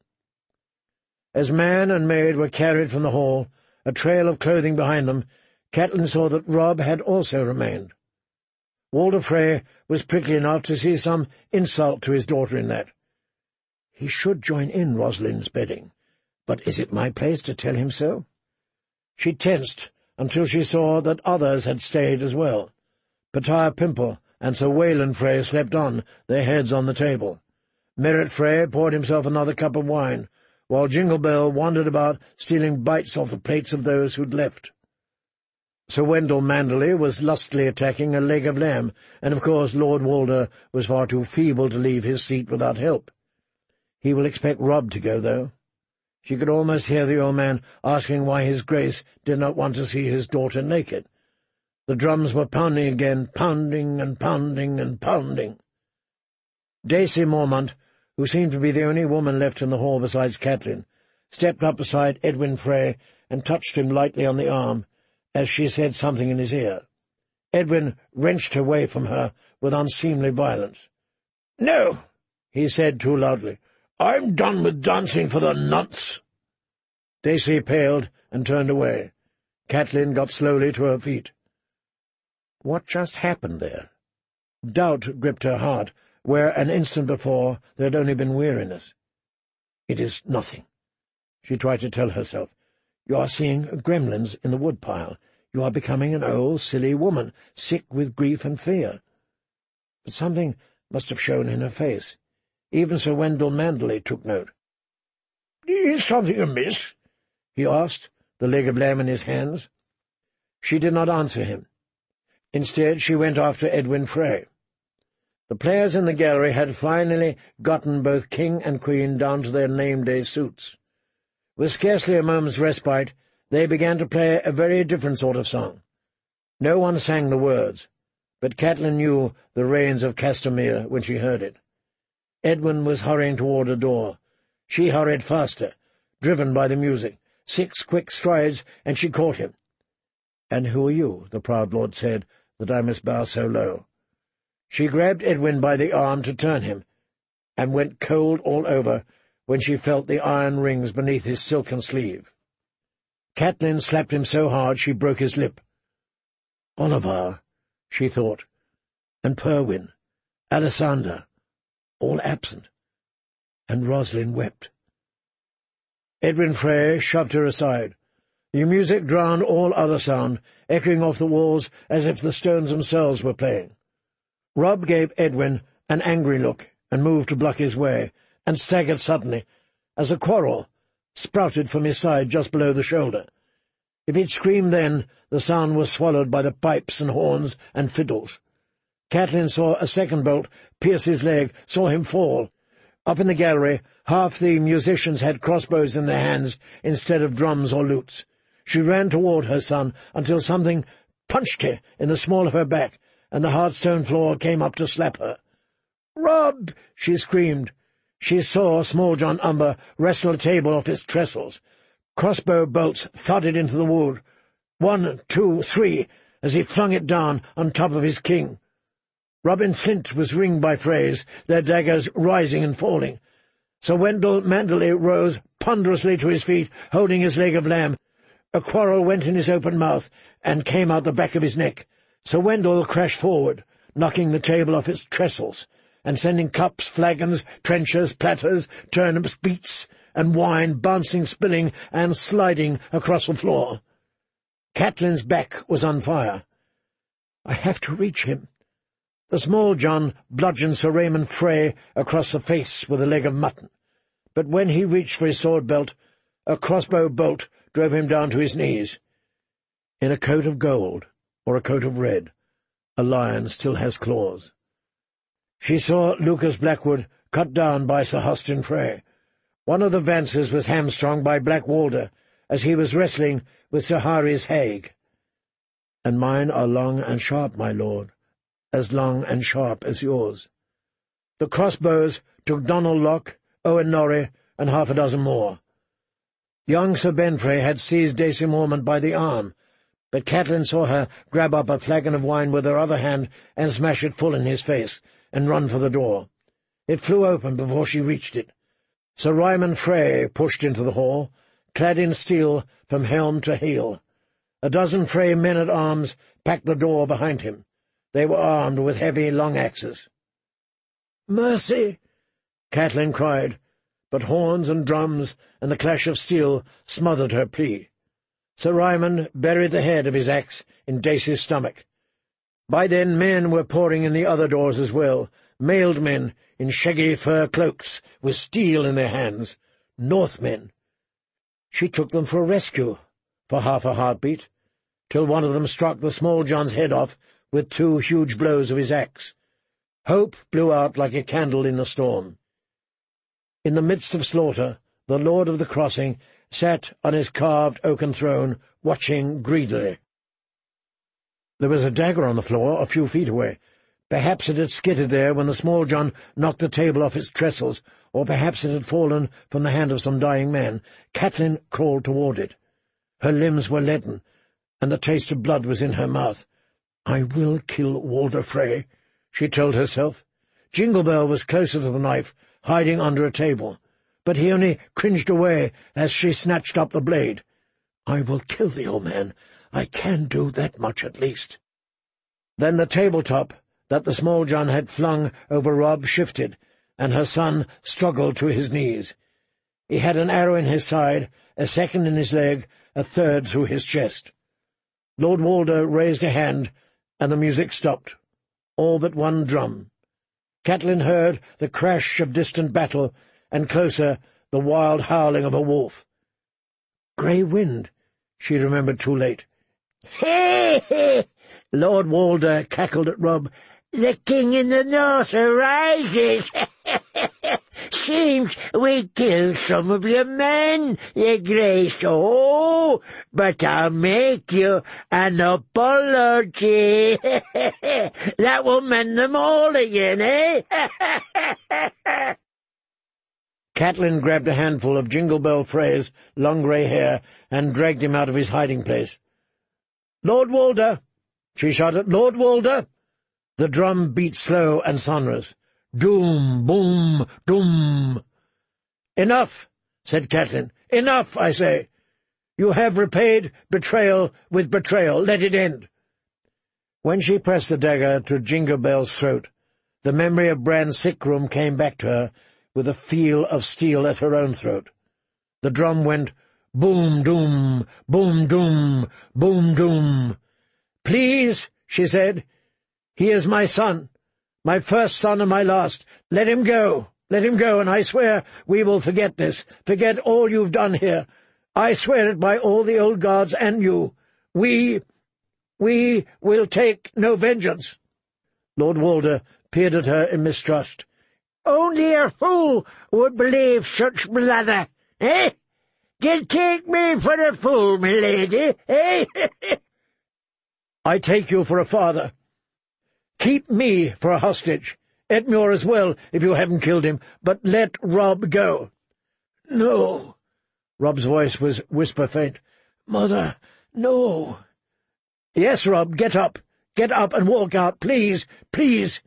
As man and maid were carried from the hall, a trail of clothing behind them, Catelyn saw that Robb had also remained. Walder Frey was prickly enough to see some insult to his daughter in that. He should join in Rosalind's bedding, but is it my place to tell him so? She tensed until she saw that others had stayed as well. Petire Pimple and Sir Wayland Frey slept on, their heads on the table. Merrit Frey poured himself another cup of wine, while Jingle Bell wandered about stealing bites off the plates of those who'd left. Sir Wendell Manderley was lustily attacking a leg of lamb, and of course Lord Walder was far too feeble to leave his seat without help. He will expect Robb to go, though. She could almost hear the old man asking why his Grace did not want to see his daughter naked. The drums were pounding again, pounding and pounding and pounding. Daisy Mormont, who seemed to be the only woman left in the hall besides Catelyn, stepped up beside Edwin Frey and touched him lightly on the arm, as she said something in his ear. Edwin wrenched away from her with unseemly violence. "No," he said too loudly. "I'm done with dancing for the nonce." Daisy paled and turned away. Catelyn got slowly to her feet. What just happened there? Doubt gripped her heart, where an instant before there had only been weariness. "It is nothing," she tried to tell herself. "You are seeing gremlins in the woodpile. You are becoming an old, silly woman, sick with grief and fear." But something must have shown in her face. Even Sir Wendell Manderley took note. "Is something amiss?" he asked, the leg of lamb in his hands. She did not answer him. Instead, she went after Edwin Frey. The players in the gallery had finally gotten both King and Queen down to their name-day suits. With scarcely a moment's respite, they began to play a very different sort of song. No one sang the words, but Catelyn knew the Rains of Castamere when she heard it. Edwin was hurrying toward a door. She hurried faster, driven by the music. Six quick strides, and she caught him. "And who are you," the proud lord said, "that I must bow so low?" She grabbed Edwin by the arm to turn him, and went cold all over when she felt the iron rings beneath his silken sleeve. Catelyn slapped him so hard she broke his lip. Oliver, she thought, and Perwyn, Alisander, all absent, and Rosalind wept. Edwin Frey shoved her aside. The music drowned all other sound, echoing off the walls as if the stones themselves were playing. Robb gave Edwin an angry look and moved to block his way, and staggered suddenly, as a quarrel sprouted from his side just below the shoulder. If he'd screamed then, the sound was swallowed by the pipes and horns and fiddles. Catelyn saw a second bolt pierce his leg, saw him fall. Up in the gallery, half the musicians had crossbows in their hands instead of drums or lutes. She ran toward her son until something punched her in the small of her back, and the hard stone floor came up to slap her. "Robb!" she screamed. She saw Small John Umber wrestle a table off its trestles. Crossbow bolts thudded into the wood. One, two, three, as he flung it down on top of his king. Robin Flint was ringed by frays, their daggers rising and falling. Sir Wendell Manderley rose ponderously to his feet, holding his leg of lamb. A quarrel went in his open mouth, and came out the back of his neck. Sir Wendell crashed forward, knocking the table off its trestles, and sending cups, flagons, trenchers, platters, turnips, beets, and wine bouncing, spilling, and sliding across the floor. Catlin's back was on fire. I have to reach him. The small John bludgeoned Sir Raymond Frey across the face with a leg of mutton, but when he reached for his sword-belt, a crossbow bolt drove him down to his knees. In a coat of gold, or a coat of red, a lion still has claws. She saw Lucas Blackwood cut down by Sir Austin Frey. One of the Vances was hamstrung by Black Walder, as he was wrestling with Sir Harry's Hague. And mine are long and sharp, my lord, as long and sharp as yours. The crossbows took Donald Locke, Owen Norrie, and half a dozen more. Young Sir Benfrey had seized Daisy Mormont by the arm, but Catelyn saw her grab up a flagon of wine with her other hand and smash it full in his face, and run for the door. It flew open before she reached it. Sir Ryman Frey pushed into the hall, clad in steel from helm to heel. A dozen Frey men-at-arms packed the door behind him. They were armed with heavy long axes. "Mercy!" Catelyn cried, but horns and drums and the clash of steel smothered her plea. Sir Ryman buried the head of his axe in Daisy's stomach. By then men were pouring in the other doors as well, mailed men in shaggy fur cloaks with steel in their hands, Northmen. She took them for a rescue, for half a heartbeat, till one of them struck the small John's head off with two huge blows of his axe. Hope blew out like a candle in the storm. In the midst of slaughter, the Lord of the Crossing sat on his carved oaken throne, watching greedily. There was a dagger on the floor a few feet away. Perhaps it had skittered there when the small John knocked the table off its trestles, or perhaps it had fallen from the hand of some dying man. Catelyn crawled toward it. Her limbs were leaden, and the taste of blood was in her mouth. "I will kill Walder Frey," she told herself. Jingle Bell was closer to the knife, hiding under a table, but he only cringed away as she snatched up the blade. "I will kill the old man. I can do that much at least." Then the tabletop that the small John had flung over Rob shifted, and her son struggled to his knees. He had an arrow in his side, a second in his leg, a third through his chest. Lord Walder raised a hand, and the music stopped, all but one drum. Catelyn heard the crash of distant battle, and closer the wild howling of a wolf. Grey wind, she remembered too late. "Hey, hey!" Lord Walder cackled at Rob. "The king in the north arises! Seems we killed some of your men, your grace. Oh, but I'll make you an apology. That will mend them all again, eh?" Catelyn grabbed a handful of Jingle Bell Frey's long grey hair and dragged him out of his hiding place. "Lord Walder!" she shouted. "Lord Walder!" The drum beat slow and sonorous. Doom, boom, doom. "Enough," said Catelyn. "Enough, I say. You have repaid betrayal with betrayal. Let it end." When she pressed the dagger to Jingle Bell's throat, the memory of Bran's sick room came back to her with a feel of steel at her own throat. The drum went boom, doom, boom, doom, boom, doom. "Please," she said, "he is my son. My first son and my last. Let him go, let him go, and I swear we will forget this, forget all you've done here. I swear it by all the old gods and you. We, we will take no vengeance." Lord Walder peered at her in mistrust. "Only a fool would believe such blather, eh? D'ye take me for a fool, my lady, eh?" "I take you for a father. Keep me for a hostage. Edmure as well, if you haven't killed him, but let Rob go." "No." Rob's voice was whisper-faint. "Mother, no." "Yes, Rob, get up. Get up and walk out, please, please.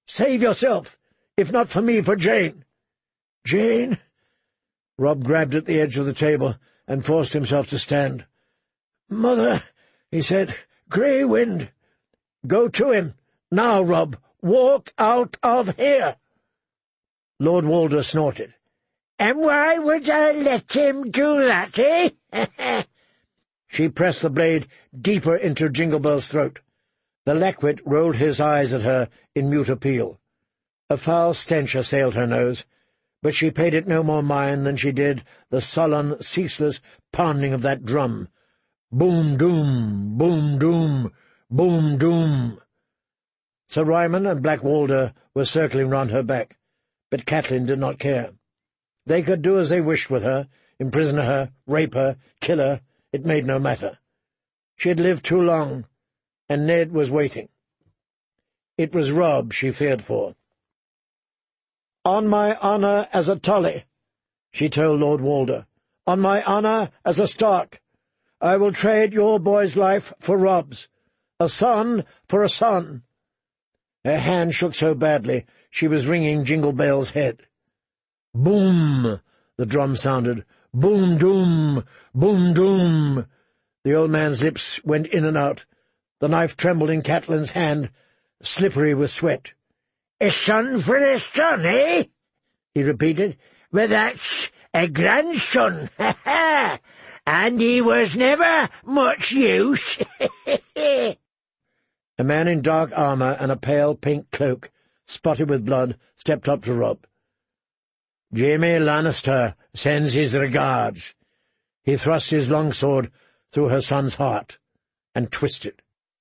Save yourself, if not for me, for Jane. Jane? Rob grabbed at the edge of the table and forced himself to stand. Mother, he said, Grey Wind. Go to him. Now, Rob, walk out of here. Lord Walder snorted. And why would I let him do that, eh? She pressed the blade deeper into Jingle Bell's throat. The Lackwit rolled his eyes at her in mute appeal. A foul stench assailed her nose, but she paid it no more mind than she did the sullen, ceaseless pounding of that drum. Boom-doom, boom-doom, boom-doom. Sir Ryman and Black Walder were circling round her back, but Catelyn did not care. They could do as they wished with her, imprison her, rape her, kill her. It made no matter. She had lived too long, and Ned was waiting. It was Rob she feared for. "On my honour as a Tully," she told Lord Walder. "On my honour as a Stark. I will trade your boy's life for Rob's. A son for a son." Her hand shook so badly she was wringing Jingle Bell's head. Boom! The drum sounded. Boom-doom! Boom-doom! The old man's lips went in and out. The knife trembled in Catelyn's hand, slippery with sweat. "A son for a son, eh?" he repeated. "Well, that's a grandson, ha-ha! And he was never much use." A man in dark armour and a pale pink cloak, spotted with blood, stepped up to Rob. "Jaime Lannister sends his regards." He thrust his longsword through her son's heart and twisted.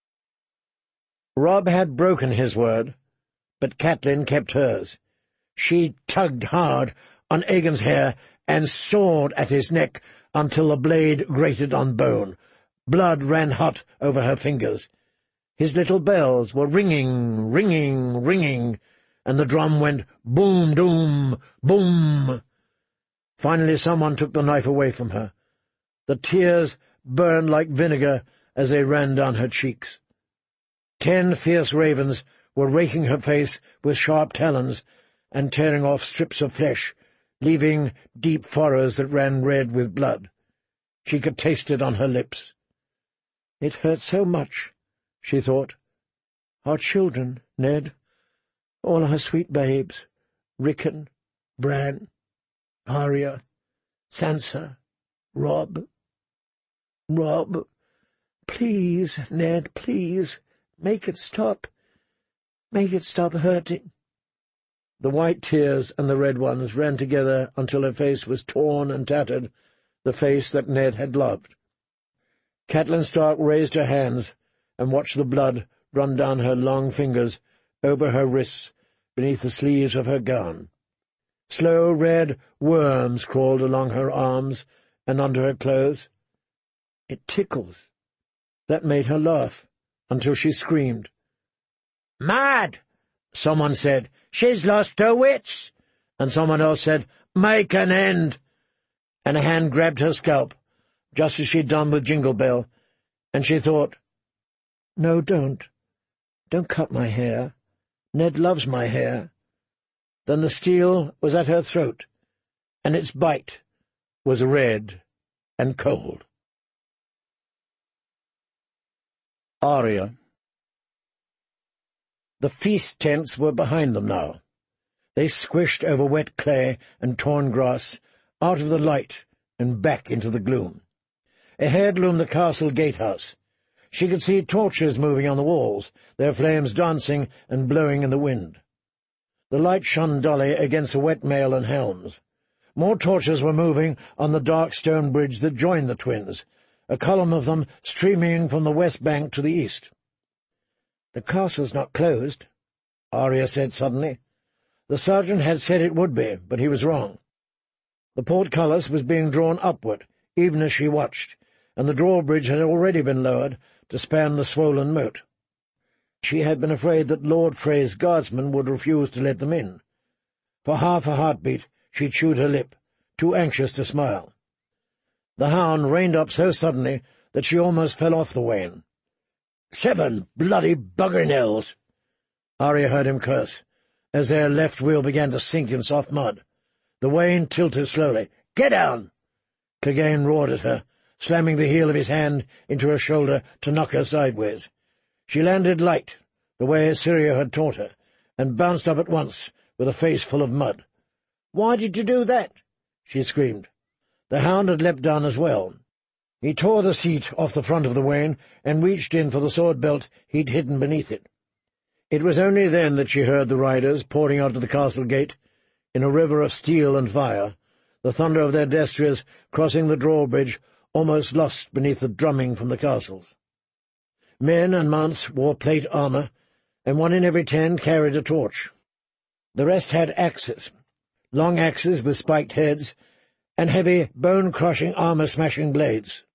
Rob had broken his word, but Catelyn kept hers. She tugged hard on Aegon's hair and sawed at his neck until the blade grated on bone. Blood ran hot over her fingers. His little bells were ringing, ringing, ringing, and the drum went boom-doom, boom. Finally someone took the knife away from her. The tears burned like vinegar as they ran down her cheeks. Ten fierce ravens were raking her face with sharp talons and tearing off strips of flesh, leaving deep furrows that ran red with blood. She could taste it on her lips. It hurt so much, she thought. Our children, Ned, all our sweet babes, Rickon, Bran, Arya, Sansa, Rob. Rob, please, Ned, please, make it stop. Make it stop hurting. The white tears and the red ones ran together until her face was torn and tattered, the face that Ned had loved. Catelyn Stark raised her hands and watched the blood run down her long fingers, over her wrists, beneath the sleeves of her gown. Slow red worms crawled along her arms and under her clothes. It tickles. That made her laugh, until she screamed. "Mad!" someone said. "She's lost her wits." And someone else said, "Make an end." And a hand grabbed her scalp, just as she'd done with Jingle Bell, and she thought, "No, don't. Don't cut my hair. Ned loves my hair." Then the steel was at her throat, and its bite was red and cold. Arya. The feast tents were behind them now. They squished over wet clay and torn grass, out of the light and back into the gloom. Ahead loomed the castle gatehouse. She could see torches moving on the walls, their flames dancing and blowing in the wind. The light shone dully against the wet mail and helms. More torches were moving on the dark stone bridge that joined the twins, a column of them streaming from the west bank to the east. "The castle's not closed," Arya said suddenly. The sergeant had said it would be, but he was wrong. The portcullis was being drawn upward, even as she watched, and the drawbridge had already been lowered to span the swollen moat. She had been afraid that Lord Frey's guardsmen would refuse to let them in. For half a heartbeat she chewed her lip, too anxious to smile. The hound reined up so suddenly that she almost fell off the wain. "Seven bloody buggernels!" Arya heard him curse, as their left wheel began to sink in soft mud. The wain tilted slowly. "Get down!" Clegane roared at her, slamming the heel of his hand into her shoulder to knock her sideways. She landed light, the way Syrio had taught her, and bounced up at once, with a face full of mud. "Why did you do that?" she screamed. The hound had leapt down as well. He tore the seat off the front of the wain and reached in for the sword-belt he'd hidden beneath it. It was only then that she heard the riders pouring out of the castle gate, in a river of steel and fire, the thunder of their destriers crossing the drawbridge almost lost beneath the drumming from the castles. Men and mounts wore plate armour, and one in every ten carried a torch. The rest had axes, long axes with spiked heads, and heavy, bone-crushing, armour-smashing blades.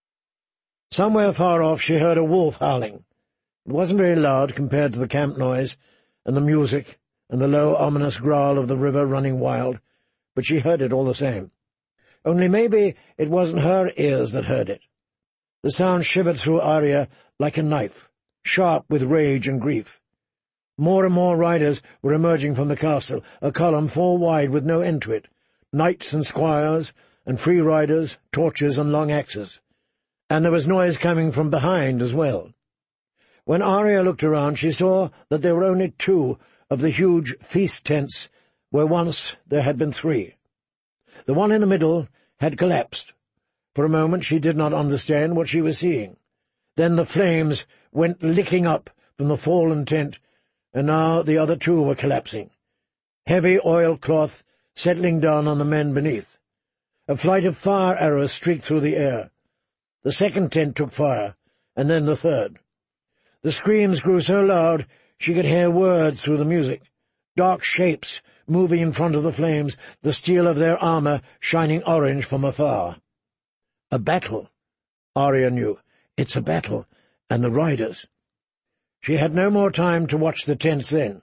Somewhere far off she heard a wolf howling. It wasn't very loud compared to the camp noise and the music and the low, ominous growl of the river running wild, but she heard it all the same. Only maybe it wasn't her ears that heard it. The sound shivered through Arya like a knife, sharp with rage and grief. More and more riders were emerging from the castle, a column four wide with no end to it, knights and squires, and free riders, torches and long axes. And there was noise coming from behind as well. When Arya looked around, she saw that there were only two of the huge feast tents where once there had been three. The one in the middle had collapsed. For a moment she did not understand what she was seeing. Then the flames went licking up from the fallen tent, and now the other two were collapsing. Heavy oilcloth settling down on the men beneath. A flight of fire arrows streaked through the air. The second tent took fire, and then the third. The screams grew so loud she could hear words through the music, dark shapes moving in front of the flames, the steel of their armour shining orange from afar. A battle, Arya knew. It's a battle, and the riders. She had no more time to watch the tents then.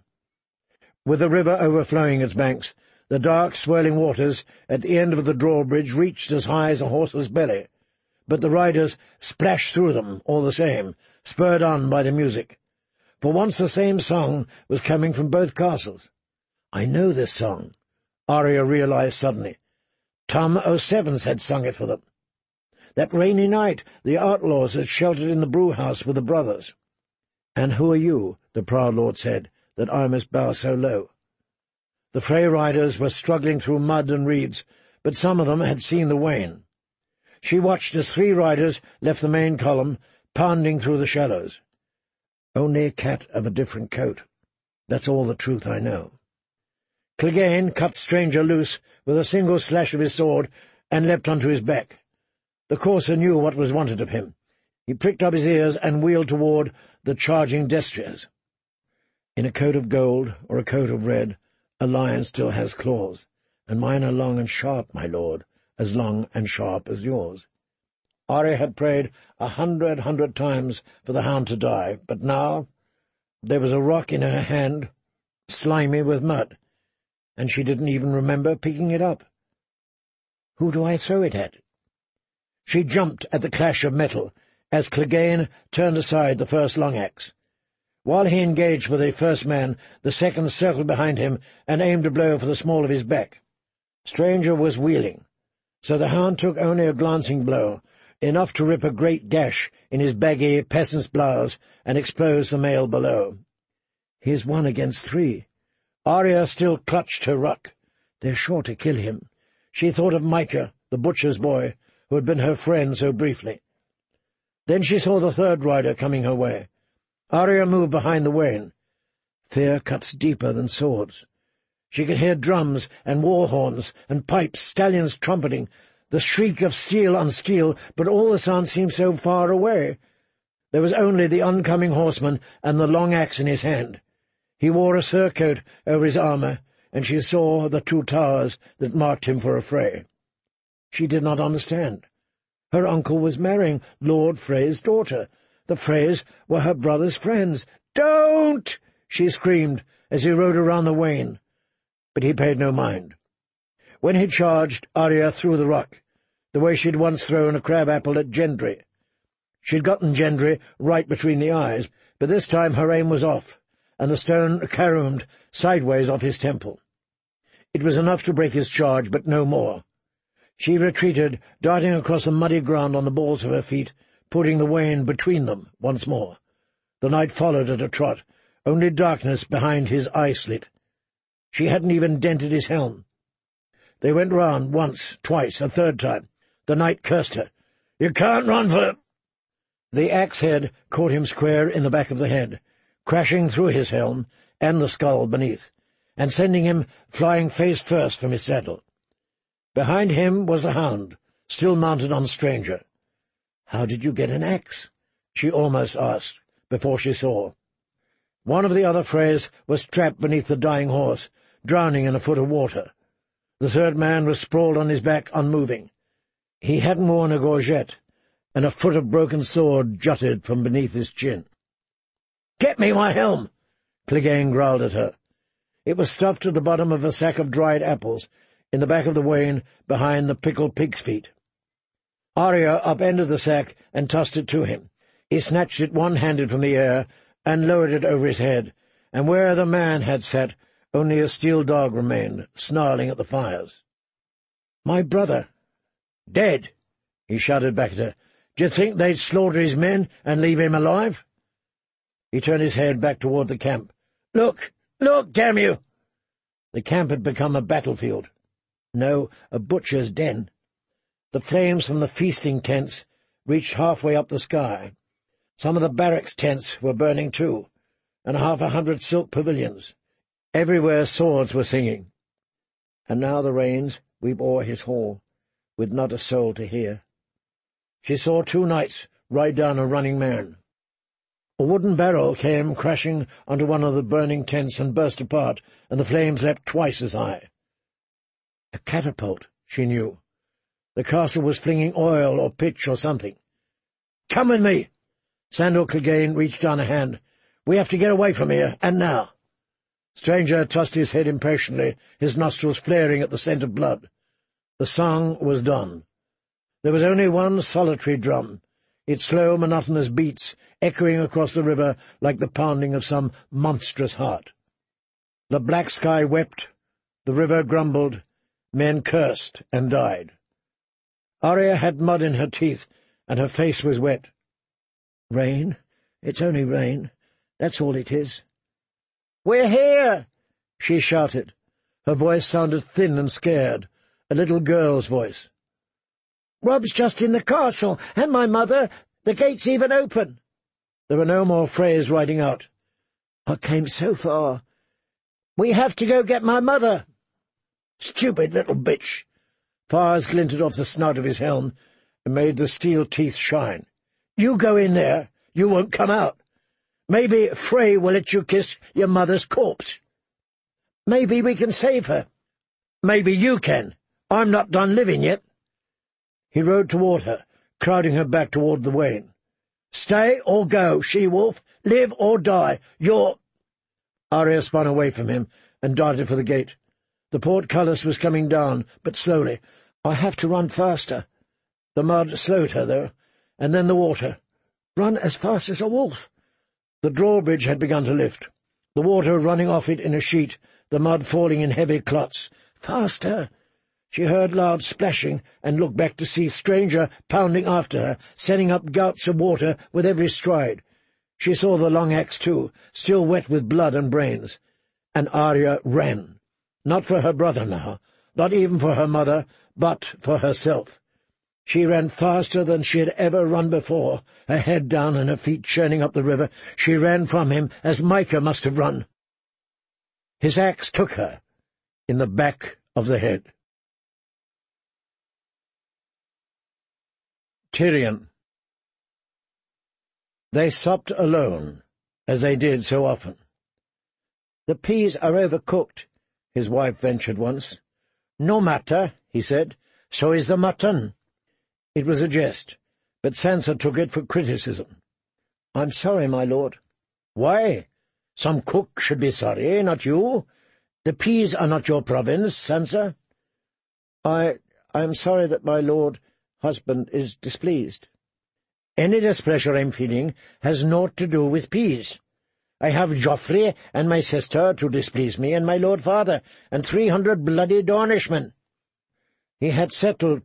With the river overflowing its banks, the dark, swirling waters at the end of the drawbridge reached as high as a horse's belly, but the riders splashed through them all the same, spurred on by the music. For once the same song was coming from both castles. I know this song, Arya realized suddenly. Tom O'Sevens had sung it for them. That rainy night the outlaws had sheltered in the brewhouse with the brothers. "And who are you," the proud lord said, "that I must bow so low?" The Frey riders were struggling through mud and reeds, but some of them had seen the wain. She watched as three riders left the main column, pounding through the shallows. Only a cat of a different coat. That's all the truth I know. Clegane cut Stranger loose with a single slash of his sword and leapt onto his back. The courser knew what was wanted of him. He pricked up his ears and wheeled toward the charging destriers. In a coat of gold or a coat of red, a lion still has claws, and mine are long and sharp, my lord, as long and sharp as yours. Arya had prayed a hundred hundred times for the hound to die, but now there was a rock in her hand, slimy with mud, and she didn't even remember picking it up. Who do I throw it at? She jumped at the clash of metal as Clegane turned aside the first long axe. While he engaged for the first man, the second circled behind him and aimed a blow for the small of his back. Stranger was wheeling, so the hound took only a glancing blow, enough to rip a great gash in his baggy peasant's blouse and expose the male below. He's one against three. Arya still clutched her ruck. They're sure to kill him. She thought of Micah, the butcher's boy, who had been her friend so briefly. Then she saw the third rider coming her way. Arya moved behind the wain. Fear cuts deeper than swords. She could hear drums and war horns and pipes, stallions trumpeting, the shriek of steel on steel, but all the sounds seemed so far away. There was only the oncoming horseman and the long axe in his hand. He wore a surcoat over his armour, and she saw the two towers that marked him for a fray. She did not understand. Her uncle was marrying Lord Frey's daughter. The Freys were her brother's friends. "Don't!" she screamed as he rode around the wain. But he paid no mind. When he charged, Arya threw the rock, the way she'd once thrown a crab-apple at Gendry. She'd gotten Gendry right between the eyes, but this time her aim was off, and the stone caromed sideways off his temple. It was enough to break his charge, but no more. She retreated, darting across the muddy ground on the balls of her feet, putting the wain between them once more. The knight followed at a trot, only darkness behind his eye-slit. She hadn't even dented his helm. They went round once, twice, a third time. The knight cursed her. "You can't run for—" The axe-head caught him square in the back of the head, crashing through his helm and the skull beneath, and sending him flying face first from his saddle. Behind him was the hound, still mounted on Stranger. "How did you get an axe?" she almost asked, before she saw. One of the other Freys was trapped beneath the dying horse, drowning in a foot of water. The third man was sprawled on his back, unmoving. He hadn't worn a gorget, and a foot of broken sword jutted from beneath his chin. "Get me my helm!" Clegane growled at her. It was stuffed to the bottom of a sack of dried apples, in the back of the wain behind the pickled pig's feet. Arya upended the sack and tossed it to him. He snatched it one-handed from the air and lowered it over his head, and where the man had sat, only a steel dog remained, snarling at the fires. "My brother." "Dead," he shouted back at her. "D'you think they'd slaughter his men and leave him alive?" He turned his head back toward the camp. "Look! Look, damn you!" The camp had become a battlefield. No, a butcher's den. The flames from the feasting tents reached halfway up the sky. Some of the barracks tents were burning too, and half a hundred silk pavilions. Everywhere swords were singing. And now the rains weep o'er his hall, with not a soul to hear. She saw two knights ride down a running man. A wooden barrel came crashing onto one of the burning tents and burst apart, and the flames leapt twice as high. A catapult, she knew. The castle was flinging oil or pitch or something. "Come with me!" Sandor Clegane reached down a hand. "We have to get away from here, and now." Stranger tossed his head impatiently, his nostrils flaring at the scent of blood. The song was done. There was only one solitary drum, its slow, monotonous beats echoing across the river like the pounding of some monstrous heart. The black sky wept, the river grumbled, men cursed and died. Arya had mud in her teeth, and her face was wet. "Rain? It's only rain. That's all it is." "We're here!" she shouted. Her voice sounded thin and scared, a little girl's voice. "Rob's just in the castle, and my mother. The gate's even open." There were no more Freys riding out. "I came so far." "We have to go get my mother." "Stupid little bitch." Fires glinted off the snout of his helm and made the steel teeth shine. "You go in there. You won't come out. Maybe Frey will let you kiss your mother's corpse. Maybe we can save her. Maybe you can. I'm not done living yet." He rode toward her, crowding her back toward the wain. "Stay or go, she-wolf. Live or die. You're—" Arya spun away from him and darted for the gate. The portcullis was coming down, but slowly. "I have to run faster." The mud slowed her, though, and then the water. "Run as fast as a wolf." The drawbridge had begun to lift, the water running off it in a sheet, the mud falling in heavy clots. "Faster!" She heard loud splashing and looked back to see Stranger pounding after her, sending up gouts of water with every stride. She saw the long axe, too, still wet with blood and brains. And Arya ran. Not for her brother now, not even for her mother, but for herself. She ran faster than she had ever run before, her head down and her feet churning up the river. She ran from him as Micah must have run. His axe took her in the back of the head. Tyrion. They supped alone, as they did so often. "The peas are overcooked," his wife ventured once. "No matter," he said. "So is the mutton." It was a jest, but Sansa took it for criticism. "I'm sorry, my lord." "Why? Some cook should be sorry, not you. The peas are not your province, Sansa." I I am sorry that my lord husband is displeased." "Any displeasure I'm feeling has naught to do with peas. I have Joffrey and my sister to displease me, and my lord father, and three hundred bloody Dornishmen. He had settled